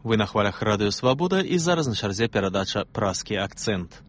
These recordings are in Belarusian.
Вы на хвалях Радыё Свабода і зараз на чарзе перадача «Празкі акцэнт».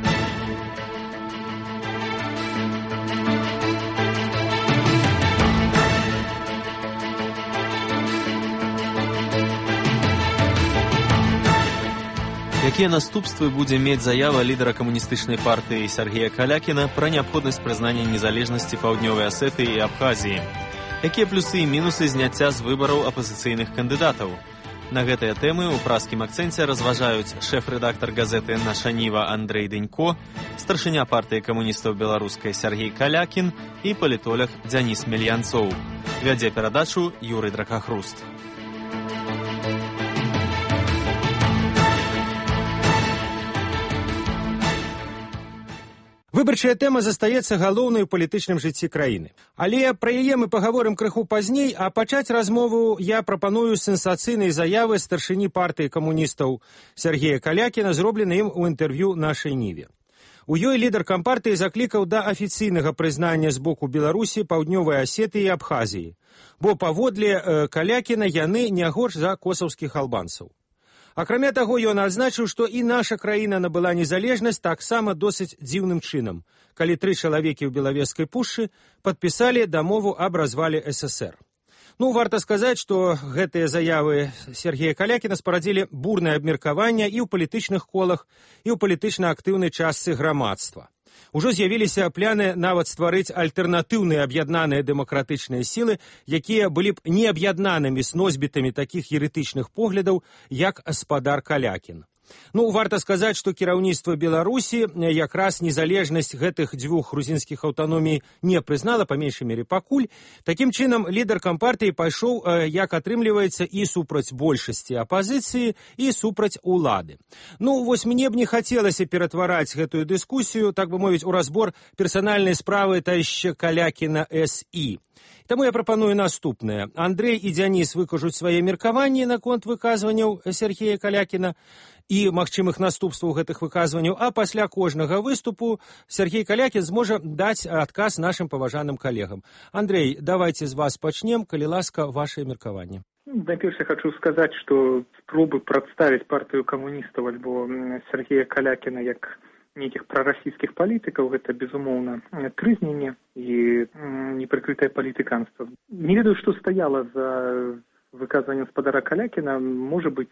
Якія наступствы будзе мець заява лідара камуністычнай партыі Сергея Калякіна пра неабходнасць прызнання незалежнасці Паўднёвай Асетыі і Абхазіі? Якія плюсы і мінусы зняцця з выбараў апазіцыйных кандыдатаў? На гэтыя тэмы ў празкім акцэнце разважаюць шэф-рэдактар газеты «Наша Ніва» Андрэй Дэнько, старшыня партыі камуністаў беларускай Сергей Калякін і палітолог Дзяніс Мельянцоў. Вядзе перадачу Юрый Дракахруст. Выбарчая тэма застаецца галоўнай у палітычным жыцці краіны. Але пра яе мы пагаворым крыху пазней, а пачаць размову я прапаную з сенсацыйнай заявы старшыні партыі камуністаў Сергея Калякіна, зробленай ім у інтэрв'ю «Нашай Ніве». У ёй лідар кампартыі заклікаў да афіцыйнага прызнання з боку Беларусі, Паўднёвай Асетыі і Абхазіі, бо паводле Калякіна яны не горш за косаўскіх албанцаў. Акрамя таго, ён адзначыў, што і наша краіна набыла незалежнасць таксама досыць дзіўным чынам, калі 3 чалавекі ў Белавежскай пушчы падпісалі дамову аб развале СССР. Варта сказаць, што гэтыя заявы Сергея Калякіна спарадзілі бурнае абмеркаванне і ў палітычных колах, і ў палітычна актыўнай частцы грамадства. Ужо з'явіліся пляны нават стварыць альтэрнатыўныя аб'яднаныя дэмакратычныя сілы, якія былі б не аб'яднанымі з носьбітамі такіх еретычных поглядаў, як спадар Калякін. Варта сказаць, што кіраўніцтва Беларусі якраз незалежнасць гэтых 2 грузінскіх аўтаномій не прызнала, па меншай мере пакуль. Такім чынам, лідар кампартыі пайшоў, як атрымліваецца, і супраць большасці апазіцыі, і супраць улады. Мне б не хацелася ператвараць гэтую дыскусію, так бы мовіць, у разбор персанальнай справы товарища Калякіна С.І. Таму я прапаную наступнае. Андрэй і Дзяніс выкажуць свае меркаванні наконт выказванняў Сергея Калякіна і магчымых наступстваў гэтых выказванняў, а пасля кожнага выступу Сергей Калякін зможа даць адказ нашым паважаным калегам. Андрэй, давайте з вас пачнем, калі ласка, вашае меркаванне. Найперш я хочу сказаць, што спробы прадставіць партыю камуністаў альбо Сергея Калякіна як нейкіх прарасійскіх палітыкаў, гэта, безумоўна, трызненне і непрыкрытае палітыканства. Не ведаю, што стаяла за выказваннем спадара Калякіна. Можа быць,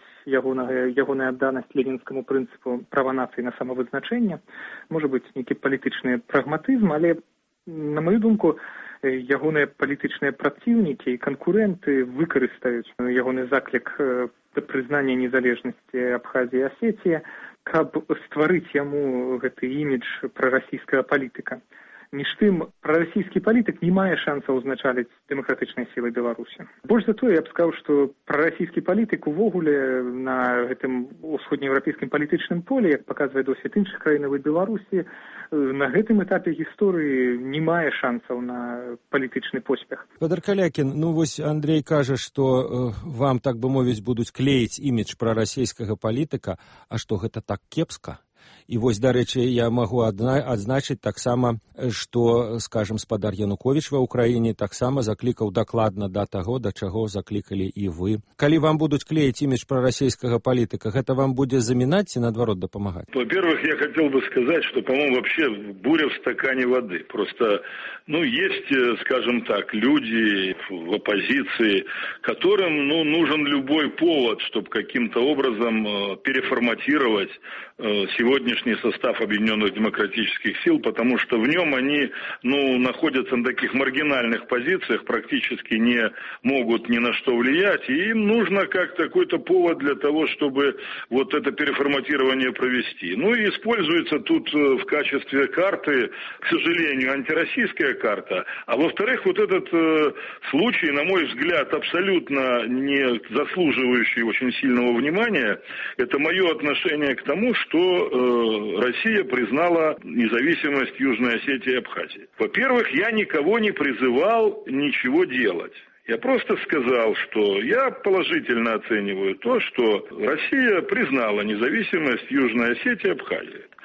ягоная адданасць ленінскаму прынцыпу права нацыі на самавызначэнне, можа быць, нейкі палітычны прагматызм, але, на маю думку, ягоныя палітычныя праціўнікі і канкурэнты выкарыстаюць ягоны заклік да прызнання незалежнасці Абхазіі і Асетіі, каб стварыць яму гэты імідж прарасійскага палітыка. Між тым, прарасійскі палітык не мае шансаў узначаліць дэмакратычныя сілы Беларусі. Больш за тое, я б сказаў, што прарасійскі палітык увогуле на гэтым усходнееўрапейскім палітычным поле, як паказвае досвед іншых краінаў і Беларусі, на гэтым этапе гісторыі не мае шансаў на палітычны поспех. Спадар Калякін, Андрэй кажа, што вам, так бы мовіць, будуць клеіць імідж прарасійскага палітыка, а што гэта так кепска? І дарэчы, я магу адзначыць таксама, што, скажам, спадар Януковіч ва ўкраіне таксама заклікаў дакладна да таго, да чаго заклікалі і вы. Калі вам будуць клеіць імідж прарасійскага палітыка, гэта вам будзе замінаць ці, наадварот, дапамагаць? Во-первых, я хотел бы сказать, что, по-моему, вообще буря в стакане воды. Просто, есть, скажем так, люди в оппозиции, которым, нужен любой повод, чтобы каким-то образом переформатировать сегодняшний состав Объединенных демократических сил, потому что в нем они, находятся на таких маргинальных позициях, практически не могут ни на что влиять, и им нужно как-то какой-то повод для того, чтобы вот это переформатирование провести. И используется тут в качестве карты, к сожалению, антироссийская карта, а во-вторых, вот этот случай, на мой взгляд, абсолютно не заслуживающий очень сильного внимания, это мое отношение к тому, что Россия признала независимость Южной Осетии и Абхазии. Во-первых, я никого не призывал ничего делать. Я просто сказал, что я положительно оцениваю то, что Россия признала независимость Южной Осетии и Абхазии.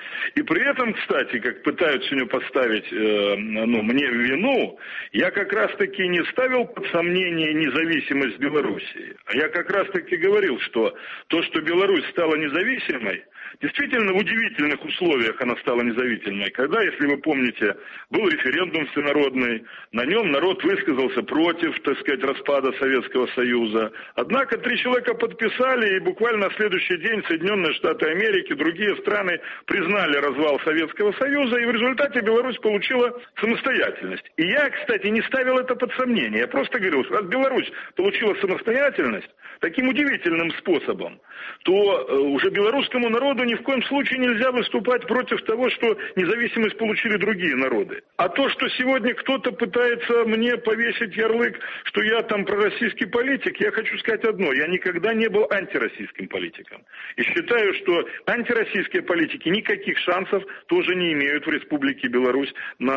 И при этом, кстати, как пытаются сегодня поставить мне в вину, я как раз-таки не ставил под сомнение независимость Белоруссии. А я как раз-таки говорил, что то, что Беларусь стала независимой, действительно в удивительных условиях она стала независимой. Когда, если вы помните, был референдум всенародный, на нем народ высказался против, так сказать, распада Советского Союза. Однако 3 человека подписали, и буквально на следующий день Соединенные Штаты Америки, другие страны признали развал Советского Союза, и в результате Беларусь получила самостоятельность. И я, кстати, не ставил это под сомнение. Я просто говорил, что раз Беларусь получила самостоятельность таким удивительным способом, то уже белорусскому народу ни в коем случае нельзя выступать против того, что независимость получили другие народы. А то, что сегодня кто-то пытается мне повесить ярлык, что я там пророссийский политик, я хочу сказать одно. Я никогда не был антироссийским политиком. И считаю, что антироссийские политики никаких шансов тоже не имеют в Республике Беларусь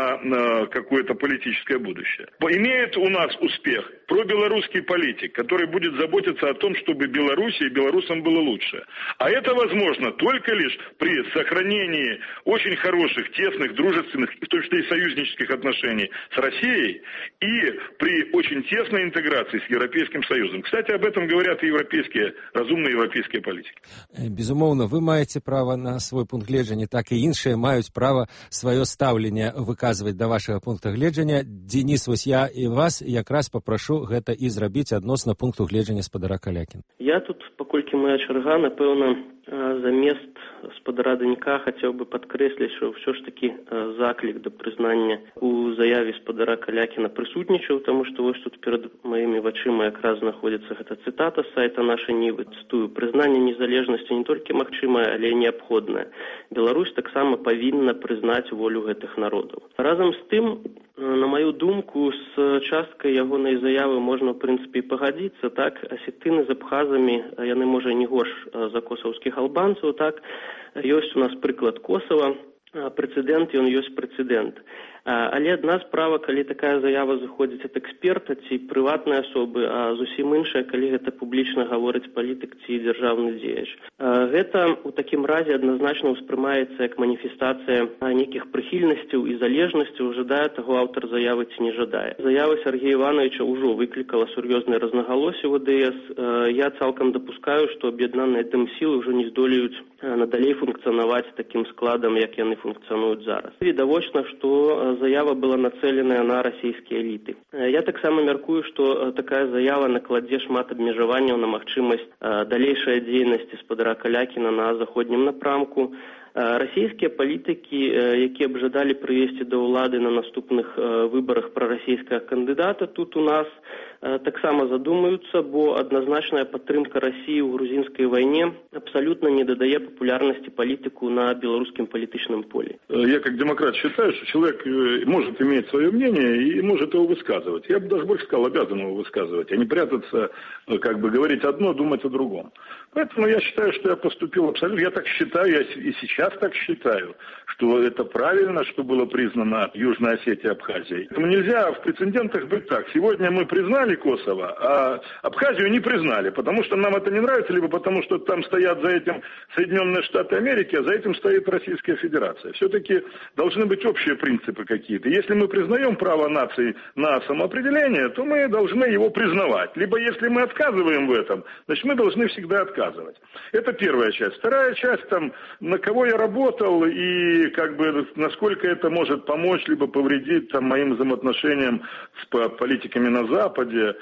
на какое-то политическое будущее. Имеет у нас успех пробелорусский политик, который будет заботиться о том, чтобы Беларуси и белорусам было лучше. А это возможно только лишь при сохранении очень хороших, тесных, дружественных, в том числе и союзнических отношений с Россией и при очень тесной интеграции с Европейским Союзом. Кстати, об этом говорят и разумные европейские политики. Безумоўна, вы маеце права на свой пункт гледжання, так і іншыя маюць права сваё стаўленне выказваць да вашага пункта гледжання. Денис, вось я і вас якраз папрашу гэта і зрабіць адносна пункту гледжання спадара Калякіна. Я тут, паколькі моя чарга, напэўна, замест спадара Данька хацеў бы падкрэсліць, што ўсё ж такі заклік да прызнання у заяве спадара Калякіна прысутнічаў, таму што вось тут перад маімі вачыма якраз знаходзіцца гэта цытата з сайта нашай Нівы. Цытую: «Прызнанне незалежнасці не толькі магчымае, але і неабходнае. Беларусь таксама павінна прызнаць волю гэтых народаў». Разам з тым, на маю думку, з часткай ягонай заявы можна, в прынцыпе, пагадзіцца, так, асетыны з абхазамі, яны, можа, не горш за косаўскіх албанцаў, так, ёсць у нас прыклад Косава, прэцэдэнт, ён ёсць прэцэдэнт. Але адна справа, калі такая заява заходзіць ад эксперта ці прыватнай асобы, а зусім іншая, калі гэта публічна гаворыць палітык ці дзяржаўны дзеяч. Гэта у такім разе адназначна ўспрымаецца як маніфестацыя нейкіх прыхільнасцяў і залежнасцяў, жадае таго аўтар заявы ці не жадае. Заява Сергея Ивановича ўжо выклікала сур'ёзныя рознагалоссі ў ОДС. Я цалкам дапускаю, што аб'яднаныя тым сілы ўжо не здолеюць надалей функцыянаваць такім складам, як яны функцыянуюць зараз. Відавочна, што заява была нацэленая на расійскія эліты. Я таксама мяркую, што такая заява накладзе шмат абмежаванняў на магчымасць далейшай дзейнасці спадара Калякіна на заходнім напрамку. Расійскія палітыкі, якія б жадалі прывесці да ўлады на наступных выбарах прарасійскага кандыдата, тут у нас таксама задумаюцца, бо адназначная падтрымка России ў грузинской войне абсолютно не дадае популярности политику на белорусском политическом поле. Я как демократ считаю, что человек может иметь свое мнение и может его высказывать. Я бы даже больше сказал, обязан его высказывать, а не прятаться, как бы говорить одно, думать о другом. Поэтому я считаю, что я поступил абсолютно, я так считаю, я и сейчас так считаю, что это правильно, что было признано Южная Осетия и Абхазия. Поэтому нельзя в прецедентах быть так. Сегодня мы признали Косово, а Абхазию не признали, потому что нам это не нравится, либо потому что там стоят за этим Соединенные Штаты Америки, а за этим стоит Российская Федерация. Все-таки должны быть общие принципы какие-то. Если мы признаем право наций на самоопределение, то мы должны его признавать. Либо если мы отказываем в этом, значит мы должны всегда отказывать. Это первая часть. Вторая часть, там, на кого я работал и как бы насколько это может помочь, либо повредить там, моим взаимоотношениям с политиками на Западе.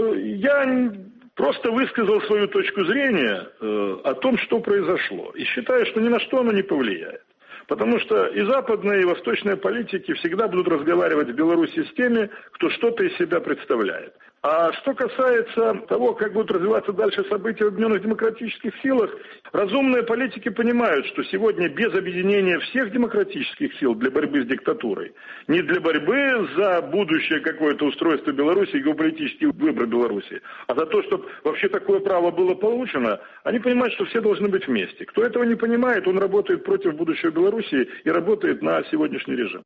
Я просто высказал свою точку зрения о том, что произошло. И считаю, что ни на что оно не повлияет. Потому что и западные, и восточные политики всегда будут разговаривать в Беларуси с теми, кто что-то из себя представляет. А что касается того, как будут развиваться дальше события в Объединенных демократических силах, разумные политики понимают, что сегодня без объединения всех демократических сил для борьбы с диктатурой, не для борьбы за будущее какое-то устройство Беларуси и геополитический выбор Беларуси, а за то, чтобы вообще такое право было получено, они понимают, что все должны быть вместе. Кто этого не понимает, он работает против будущего Беларуси и работает на сегодняшний режим.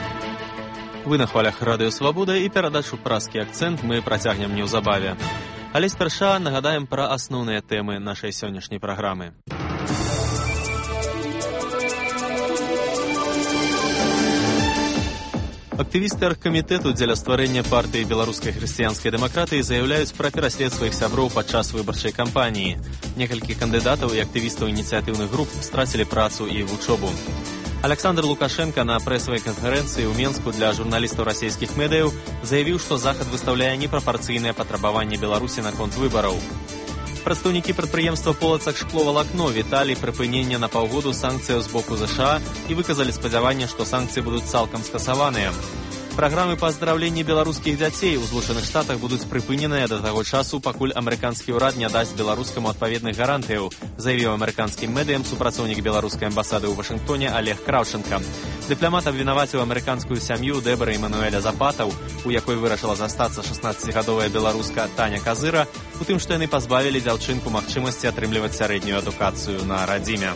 Вы на хвалях Радыё Свабода і перадачу «Праскі акцэнт» мы працягнем неўзабаве. Але спярша нагадаем пра асноўныя тэмы нашай сённяшняй праграмы. Актывісты аргкамітэту дзеля стварэння партыі беларускай хрысціянскай дэмакратыі заяўляюць пра пераслед сваіх сяброў падчас выбарчай кампаніі. Некалькі кандыдатаў і актывістаў ініцыятыўных груп страцілі працу і вучобу. Александр Лукашенко на прэсавай канферэнцыі ў Менску для журналістаў расійскіх медыяў заявіў, што Захад выстаўляе непрапарцыйныя патрабаванні Беларусі наконт выбараў. Прадстаўнікі прадпрыемства «Полацак шкловалакно» віталі прыпынення на паўгоду санкцыяў з боку ЗША і выказалі спадзяванне, што санкцыі будуць цалкам скасаваныя. Праграмы па аздараўленні беларускіх дзяцей у Злучаных Штатах будуць прыпыненыя да таго часу, пакуль амерыканскі ўрад не дасць беларускаму адпаведных гарантыяў, заявіў амерыканскім медыям супрацоўнік беларускай амбасады ў Вашынгтоне Олег Краўченка. Дыпламат абвінаваціў амерыканскую сям'ю Дэбара Эмануэля Запатаў, у якой вырашыла застацца 16гадовая беларуска Таня Казыра, у тым, што яны пазбавілі дзяўчынку магчымасці атрымліваць сярэднюю адукацыю на радзіме.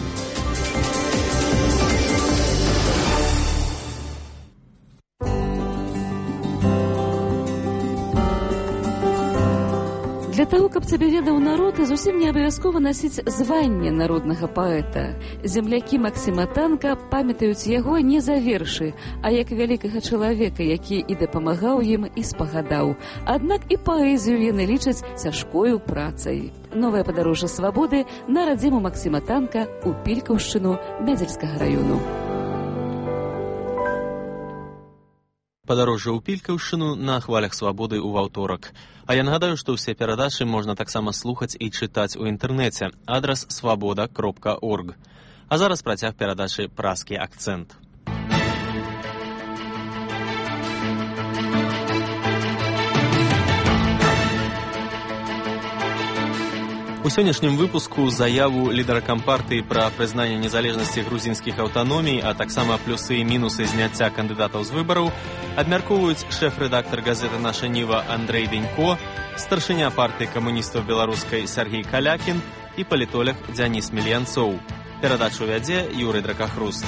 Для таго, каб цябе ведаў народ, зусім не абавязкова насіць званне народнага паэта. Землякі Максіма Танка памятаюць яго не за вершы, а як вялікага чалавека, які і дапамагаў ім, і спагадаў. Аднак і паэзію яны лічаць цяжкою працай. Новае падарожжа свабоды на радзіму Максіма Танка ў Пількаўшчыну Бядзельскага раёну. Падарожжа ў Пількаўшчыну на хвалях свабоды ў аўторак. А я нагадаю, што ўсе перадачы можна таксама слухаць і чытаць у інтэрнэце. Адрас свабода.орг. А зараз працяг перадачы «Празкі акцэнт». У сённяшнім выпуску заяву лідара кампартыі пра прызнанне незалежнасці грузінскіх аўтаномій, а таксама плюсы і мінусы зняцця кандыдатаў з выбараў абмяркоўваюць шэф-рэдактар газеты «Наша Ніва» Андрэй Денько, старшыня партыі камуністаў беларускай Сергей Калякін і палітолог Дзяніс Мельянцоў. Перадачу вядзе Юрый Дракахруст.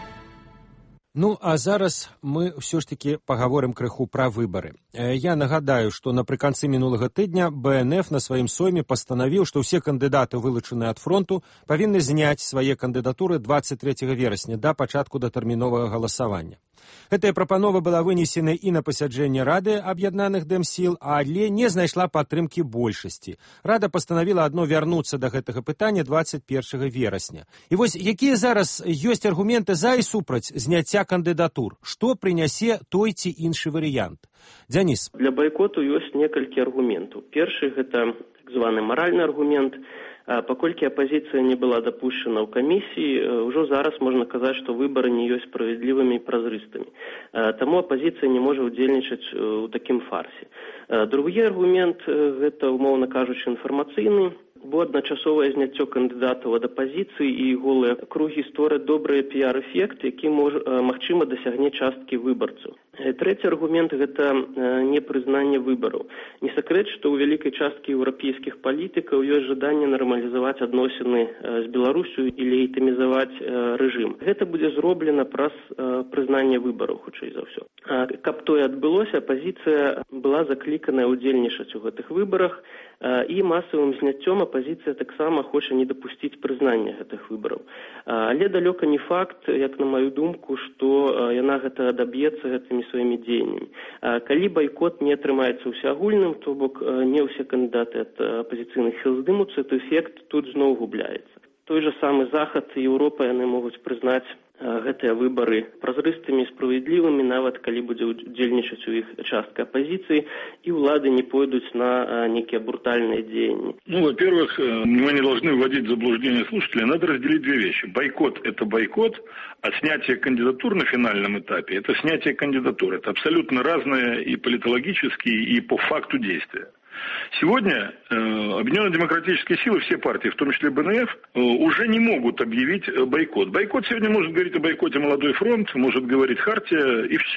Ну, а зараз мы ўсё ж такі пагаворым крыху пра выбары. Я нагадаю, што напрыканцы мінулага тыдня БНФ на сваім сойме пастанавіў, што ўсе кандыдаты, вылучаныя ад фронту, павінны зняць свае кандыдатуры 23 верасня да пачатку датэрміновага галасавання. Гэтая прапанова была вынесена і на пасяджэнне Рады аб'яднаных дэмсіл, але не знайшла падтрымкі большасці. Рада пастанавіла адно вярнуцца да гэтага пытання 21 верасня. І вось якія зараз ёсць аргументы за і супраць зняцця кандыдатур? Што прынясе той ці іншы варыянт? Дзяніс. Для байкоту ёсць некалькі аргументаў. Першы гэта так званы маральны аргумент. Паколькі апазіцыя не была дапушчана ў камісіі, ўжо зараз можна казаць, што выбары не ёсць справядлівымі і празрыстымі. Таму апазіцыя не можа ўдзельнічаць у такім фарсе. Другі аргумент гэта, умоўна кажучы, інфармацыйны, бо адначасовае зняццё кандыдатаў ад апазіцыі і голыя кругі створаць добры піар-эфект, які магчыма дасягне часткі выбарцаў. Трэці аргумент гэта непрызнанне выбараў. Не сакрэт, што ў вялікай часткі еўрапейскіх палітыкаў ёсць жаданне нармалізаваць адносіны з Беларусю і легітымізаваць рэжым. Гэта будзе зроблена праз прызнанне выбараў, хутчэй за ўсё. Каб тое адбылося, апазіцыя была закліканая ўдзельнічаць у гэтых выбарах, і масавым зняццём апазіцыя таксама хоча не дапусціць прызнання гэтых выбараў. Але далёка не факт, як на маю думку, што яна гэта адаб'ецца гэтымі сваімі дзеяннямі. Калі байкот не атрымаецца ўсеагульным, то бок не ўсе кандыдаты ад апазіцыйных сіл здымуцца, то эфект тут зноў губляецца. Той жа самы Захад і Еўропа яны могуць прызнаць гэтыя выбары празрыстымі, справядлівымі, нават калі будзе удзельнічаць у іх частка апозиции, и улады не пойдут на некие брутальные деяния. Ну, во-первых, мы не должны вводить в заблуждение слушателей. Надо разделить две вещи. Бойкот – это бойкот, а снятие кандидатур на финальном этапе – это снятие кандидатур. Это абсолютно разное и политологически, и по факту действия. Сегодня Объединенные демократические силы, все партии, в том числе БНФ, уже не могут объявить бойкот. Бойкот сегодня может говорить о бойкоте «Молодой фронт», может говорить «Хартия» и все.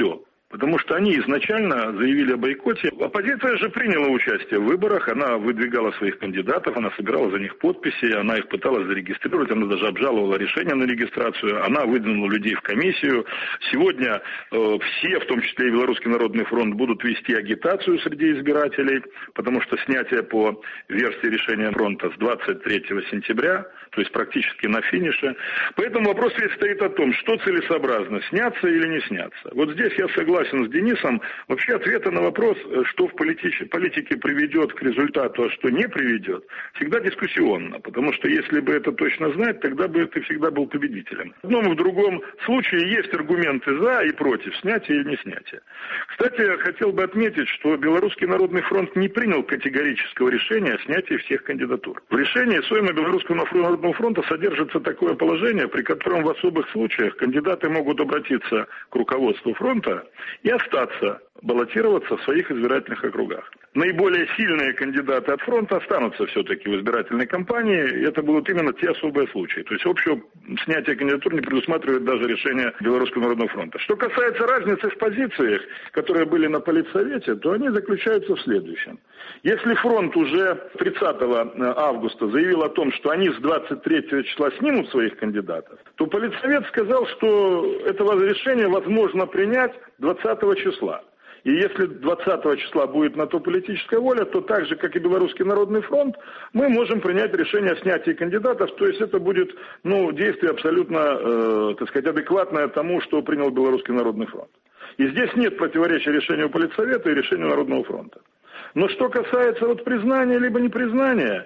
Потому что они изначально заявили о бойкоте. Оппозиция же приняла участие в выборах, она выдвигала своих кандидатов, она собирала за них подписи, она их пыталась зарегистрировать, она даже обжаловала решение на регистрацию, она выдвинула людей в комиссию. Сегодня все, в том числе и Белорусский народный фронт, будут вести агитацию среди избирателей, потому что снятие по версии решения фронта с 23 сентября, то есть практически на финише. Поэтому вопрос весь стоит о том, что целесообразно, сняться или не сняться. Вот здесь я согласен с Денисом. Вообще ответа на вопрос, что в политике приведет к результату, а что не приведет, всегда дискуссионно. Потому что если бы это точно знать, тогда бы ты всегда был победителем. В одном и в другом случае есть аргументы за и против снятия или не снятия. Кстати, я хотел бы отметить, что Белорусский народный фронт не принял категорического решения о снятии всех кандидатур. В решении Сойма Белорусского народного фронта содержится такое положение, при котором в особых случаях кандидаты могут обратиться к руководству фронта и остаться, баллотироваться в своих избирательных округах. Наиболее сильные кандидаты от фронта останутся все-таки в избирательной кампании, и это будут именно те особые случаи. То есть общего снятия кандидатур не предусматривает даже решение Белорусского народного фронта. Что касается разницы в позициях, которые были на политсовете, то они заключаются в следующем. Если фронт уже 30 августа заявил о том, что они с 23 числа снимут своих кандидатов, то политсовет сказал, что это решение возможно принять 20 числа. И если 20 числа будет на то политическая воля, то так же, как и Белорусский народный фронт, мы можем принять решение о снятии кандидатов. То есть это будет действие абсолютно, адекватное тому, что принял Белорусский народный фронт. И здесь нет противоречия решению политсовета и решению Народного фронта. Но что касается признания либо непризнания,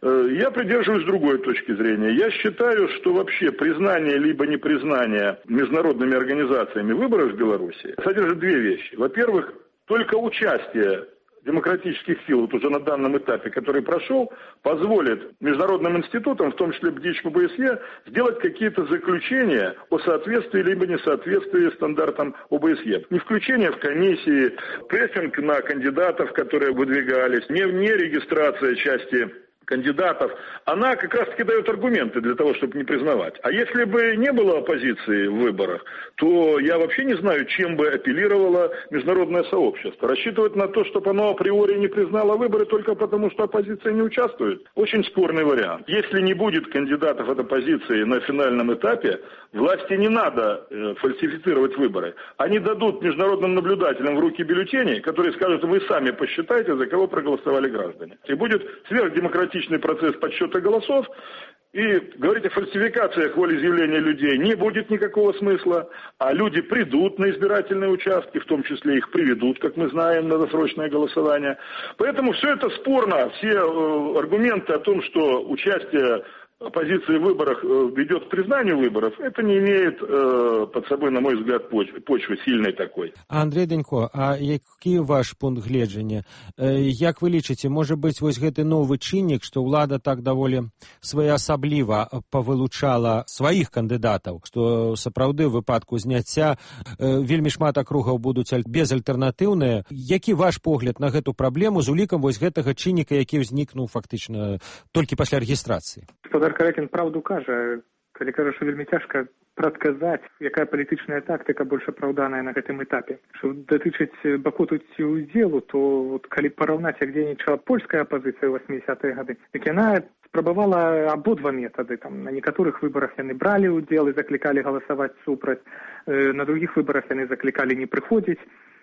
я придерживаюсь другой точки зрения. Я считаю, что вообще признание либо непризнание международными организациями выборов в Беларуси содержит две вещи. Во-первых, только участие демократических сил уже на данном этапе, который прошел, позволит международным институтам, в том числе БДИЧ ОБСЕ, сделать какие-то заключения о соответствии либо несоответствии стандартам ОБСЕ. Не включение в комиссии, прессинг на кандидатов, которые выдвигались, не регистрация части кандидатов, она как раз-таки дает аргументы для того, чтобы не признавать. А если бы не было оппозиции в выборах, то я вообще не знаю, чем бы апеллировало международное сообщество. Рассчитывать на то, чтобы оно априори не признало выборы только потому, что оппозиция не участвует, очень спорный вариант. Если не будет кандидатов от оппозиции на финальном этапе, власти не надо фальсифицировать выборы. Они дадут международным наблюдателям в руки бюллетени, которые скажут: вы сами посчитайте, за кого проголосовали граждане. И будет сверхдемократичный процесс подсчета голосов, и говорить о фальсификациях волеизъявления людей не будет никакого смысла, а люди придут на избирательные участки, в том числе их приведут, как мы знаем, на досрочное голосование. Поэтому все это спорно, все аргументы о том, что участие оппозиции в выборах ведет к признанию выборов, это не имеет под собой, на мой взгляд, почвы сильной такой. Андрей Данько, а які ваш пункт гледжання? Як вы лічыце, можа быць, вось гэты новы чыннік, што ўлада так даволі своеасабліва павылучала сваіх кандыдатаў, што сапраўды ў выпадку зняцця вельмі шмат акругаў будуць безальтэрнатыўныя. Які ваш погляд на гэту праблему з улікам вось гэтага чынніка, які ўзнікнуў фактычна толькі пасля рэгістрацыі? Спадар Калякін правду кажа, калі кажа, што вельмі цяжка прадказаць, якая палітычная тактыка больш апраўданая на гэтым этапе. Што датычыць бакоту ці ўдзелу, то калі параўнаць, як дзейнічала польская апазіцыя ў 80-е гады, так яна спрабавала абодва метады. На некаторых выбарах яны бралі ўдзел і заклікалі галасаваць супраць, на другіх выбарах яны заклікалі не прыходзіць.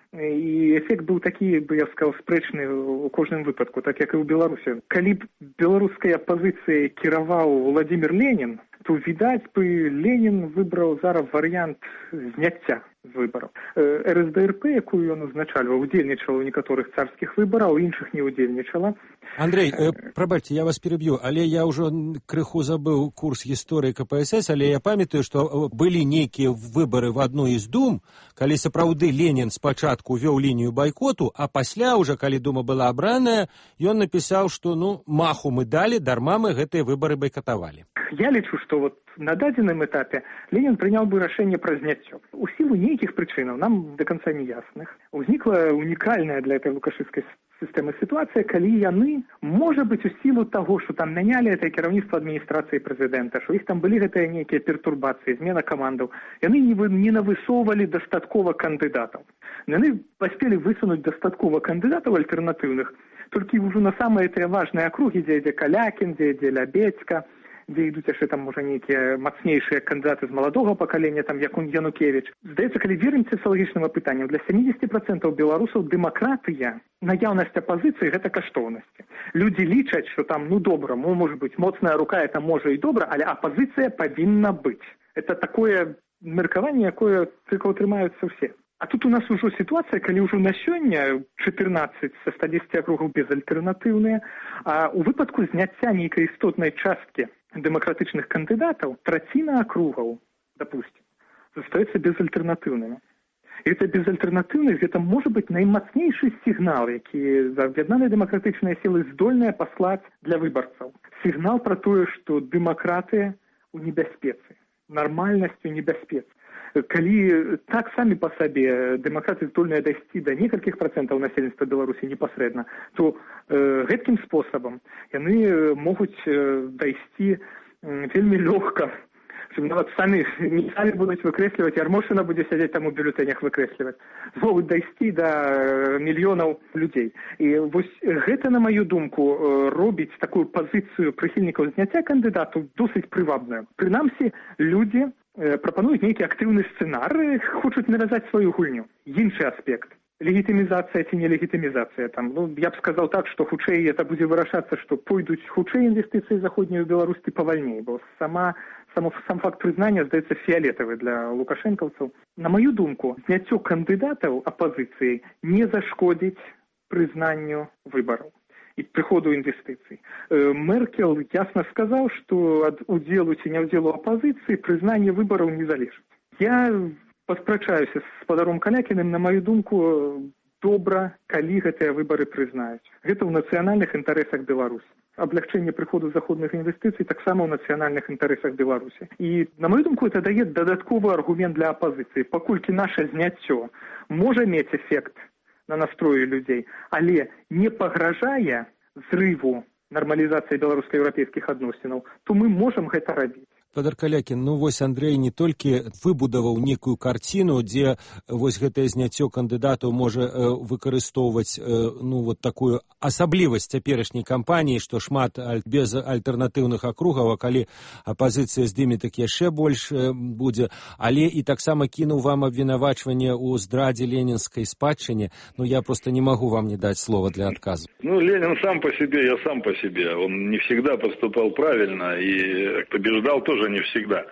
І эфект быў такі, бы я сказаў, спрэчны ў кожным выпадку, так як і ў Беларусі. Калі б беларускай апазіцыяй кіраваў Владзімір Ленін, то, відаць бы, Ленін выбраў зараз варыянт зняцця з выбараў. РСДРП, якую ён узначальваў, удзельнічала ў некаторых царскіх выбараў, у іншых не удзельнічала. Андрей, прабачце, я вас переб'ю, але я ўжо крыху забыў курс гісторыі КПСС, але я памятаю, што былі нейкія выбары в адной з дум, калі сапраўды Ленін спачатку вёў лінію байкоту, а пасля ўжо, калі дума была абраная, ён напісаў, што маху мы далі, дарма мы гэтыя выбары байкатавалі. Я лічу, што на дадзеным этапе Ленін прыняў бы рашэнне пра зняццё. У сілу нейкіх прычынаў, нам да канца не ясных, узнікла унікальная для этой лукашыцкай сістэмы сітуацыя, калі яны, можа быць, у сілу таго, што там мянялі гэтае кіраўніцтва адміністрацыі прэзідэнта, што іх там былі гэтыя нейкія пертурбацыі, змена камандаў, яны не навысоўвалі дастаткова кандыдатаў. Яны паспелі высунуць дастаткова кандыдатаў альтэрнатыўных, толькі ўжо на самыя тыя важныя акругі, дзе ідзе Калякін, дзе ідзе Лябедзька, дзе ідуць яшчэ там, можа, нейкія мацнейшыя кандыдаты з маладога пакалення, там, як Янукевіч. Здаецца, калі вернемся социалагічным апытанням, для 70% беларусаў дэмакратыя, наяўнасць апазіцыі – гэта каштоўнасці. Людзі лічаць, што там, добра, можа быць, моцная рука, это можа і добра, але апазіцыя павінна быць. Это такое меркаванне, якое толькі ўтрымаюцца ўсе. А тут у нас ужо сітуацыя, калі ўжо на сёння 14 са 110 акругаў безальтэрнатыўныя, а ў выпадку зняцця нейкай істотнай часткі дэмакратычных кандыдатаў траціна акругаў, допустим, застаецца безальтэрнатыўнымі. І гэта безальтэрнатыўнасць, гэта можа быць наймацнейшы сігнал, які аб'яднаныя дэмакратычныя сілы здольныя паслаць для выбарцаў. Сігнал пра тое, што дэмакратыя ў небяспецы, нармальнасць у небяспецы. Калі так самі па сабе дэмакраты здольныя дайсці да некалькіх працэнтаў насельніцтва Беларусі непасрэдна, то гэткім спосабам яны могуць дайсці вельмі лёгка. Нават самі будуць выкрэсліваць, Ярмошына будзе сядзець там у бюлетэнях выкрэсліваць. Могуць дайсці да мільёнаў людзей. І вось гэта, на маю думку, робіць такую пазіцыю прыхільнікаў зняцця кандыдатаў досыць прывабную. Прынамсі, людзі прапануюць нейкі актыўны сцэнар, хочуць навязаць сваю гульню. Іншы аспект. Легітымізацыя ці не легітымізацыя. Там, я б сказаў так, што хутчэй это будзе вырашацца, што пойдуць хутчэй інвестыцыі заходнюю Беларусь ці павальней, бо сам факт прызнання здаецца фіялетавы для лукашэнкаўцаў. На маю думку, зняццё кандыдатаў апазіцыі не зашкодзіць прызнанню выбараў і прыходу інвестыцый. Меркель ясна сказаў, што ад удзелу ці няўдзелу апазіцыі прызнанне выбараў не залежыць. Я паспрачаюся з спадаром Калякіным, на маю думку, добра, калі гэтыя выбары прызнаюць. Гэта ў нацыянальных інтарэсах Беларусі. Аблягчэнне прыходу заходных інвестыцый таксама ў нацыянальных інтарэсах Беларусі. І, на маю думку, это дае дадатковы аргумент для апазіцыі, паколькі наша зняццё можа мець эфект на настрою людзей, але не пагражае зрыву нармалізацыі беларуска-еўрапейскіх адносінаў, то мы можам гэта рабіць. Спадар Калякін, вось Андрэй не толькі выбудаваў некую карціну, дзе вось гэтае зняццё кандыдатаў можа выкарыстоўваць такую асаблівасць цяперашняй кампаніі, што шмат без альтэрнатыўных акругаў, а калі апазіцыя здыме, так яшчэ больш будзе, але і таксама кінуў вам абвінавачванне ў здрадзе ленінскай спадчыне. Я просто не могу вам не дать слова для отказа. Ленин сам по себе, я сам по себе. Он не всегда поступал правильно и побеждал тоже не всегда.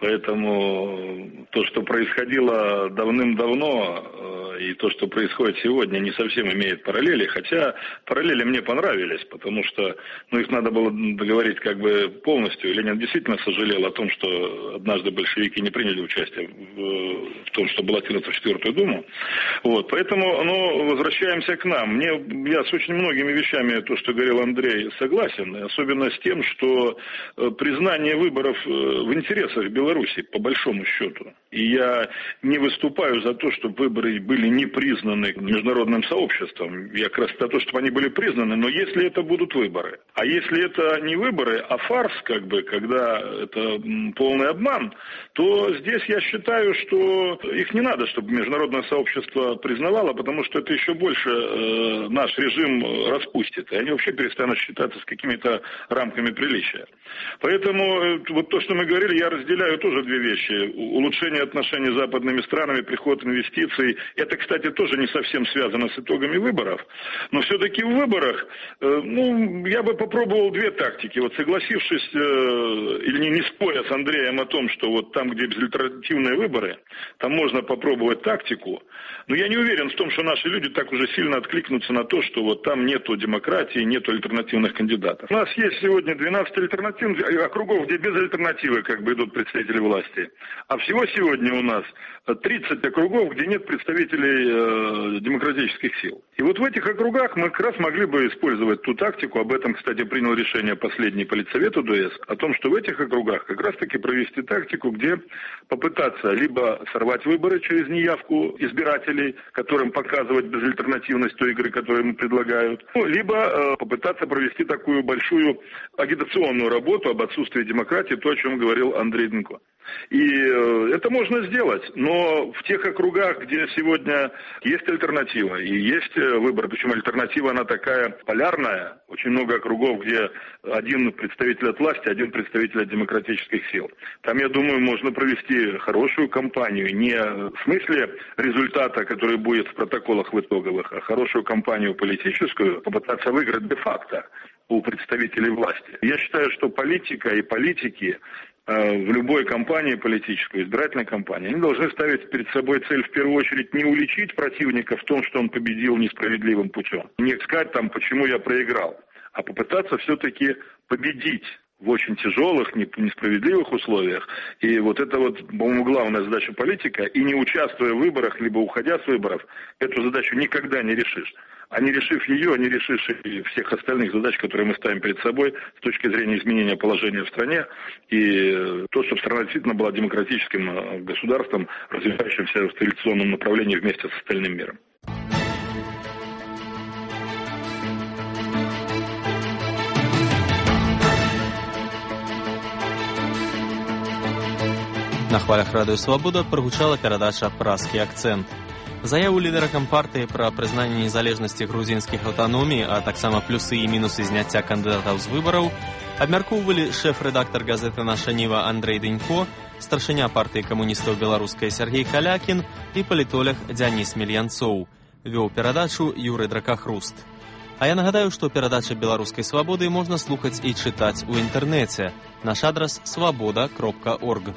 Поэтому то, что происходило давным-давно, и то, что происходит сегодня, не совсем имеет параллели, хотя параллели мне понравились, потому что их надо было договорить полностью. Ленин действительно сожалел о том, что однажды большевики не приняли участие в том, что баллотироваться в 4-ю Думу. Поэтому возвращаемся к нам. Я с очень многими вещами, то, что говорил Андрей, согласен, особенно с тем, что признание выборов в интересах Беларуси, по большому счету. И я не выступаю за то, чтобы выборы были не признаны международным сообществом. Я как раз за то, чтобы они были признаны, но если это будут выборы. А если это не выборы, а фарс, когда это полный обман, то здесь я считаю, что их не надо, чтобы международное сообщество признавало, потому что это еще больше наш режим распустит. И они вообще перестанут считаться с какими-то рамками приличия. Поэтому то, что мы говорили, я разделяю тоже две вещи. Улучшение отношений с западными странами, приход инвестиций. Это, кстати, тоже не совсем связано с итогами выборов. Но все-таки в выборах, я бы попробовал две тактики. Согласившись или не споря с Андреем о том, что там, где безальтернативные выборы, там можно попробовать тактику. Но я не уверен в том, что наши люди так уже сильно откликнутся на то, что там нету демократии, нету альтернативных кандидатов. У нас есть сегодня 12 альтернативных округов, где безальтернативных альтернативы как бы идут представители власти. А всего сегодня у нас 30 округов, где нет представителей демократических сил. И вот в этих округах мы как раз могли бы использовать ту тактику, об этом, кстати, принял решение последний политсовет УДС, о том, что в этих округах как раз-таки провести тактику, где попытаться либо сорвать выборы через неявку избирателей, которым показывать безальтернативность той игры, которую им предлагают, либо попытаться провести такую большую агитационную работу об отсутствии демократии, то, о чем говорил Андрей Дынко. И это можно сделать, но в тех округах, где сегодня есть альтернатива и есть выбор, причем альтернатива она такая полярная, очень много округов, где один представитель от власти, один представитель от демократических сил. Там, я думаю, можно провести хорошую кампанию, не в смысле результата, который будет в протоколах в итоговых, а хорошую кампанию политическую, попытаться выиграть де-факто у представителей власти. Я считаю, что политика и политики в любой кампании политической, избирательной кампании, они должны ставить перед собой цель в первую очередь не уличить противника в том, что он победил несправедливым путем. Не сказать там, почему я проиграл, а попытаться все-таки победить в очень тяжелых, несправедливых условиях. И вот это вот, по-моему, главная задача политика. И не участвуя в выборах, либо уходя с выборов, эту задачу никогда не решишь. А не решив ее, не решишь и всех остальных задач, которые мы ставим перед собой с точки зрения изменения положения в стране и то, чтобы страна действительно была демократическим государством, развивающимся в цивилизационном направлении вместе с остальным миром. На хвалях Радыё Свабода прагучала перадача «Празкі акцэнт». Заяву лідара кампартыі пра прызнанне незалежнасці грузінскіх аўтаномій, а таксама плюсы і мінусы зняцця кандыдатаў з выбараў, абмяркоўвалі шэф-рэдактар газеты «Наша Ніва» Андрэй Дынько, старшыня партыі камуністаў беларускай Сергей Калякін і палітолог Дзяніс Мельянцоў. Вёў перадачу Юрый Дракахруст. А я нагадаю, што перадача «Беларускай свабоды» можна слухаць і чытаць у інтэрнэце. Наш адрас свабода.орг.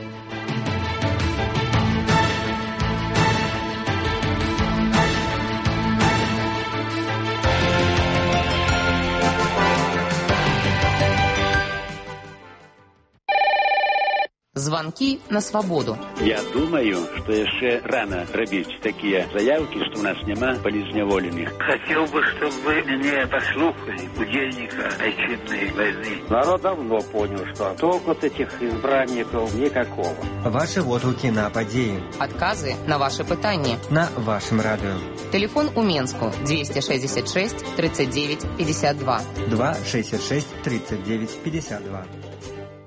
Звонки на свободу. Я думаю, что еще рано робить такие заявки, что у нас нема полизневоленных. Хотел бы, чтобы вы меня послушали, будильника отчетной войны. Народ давно понял, что толку от этих избранников никакого. Ваши отгуки на подеи. Отказы на ваши пытания. На вашем радио. Телефон у Менску 266 39 52. 266 39 52.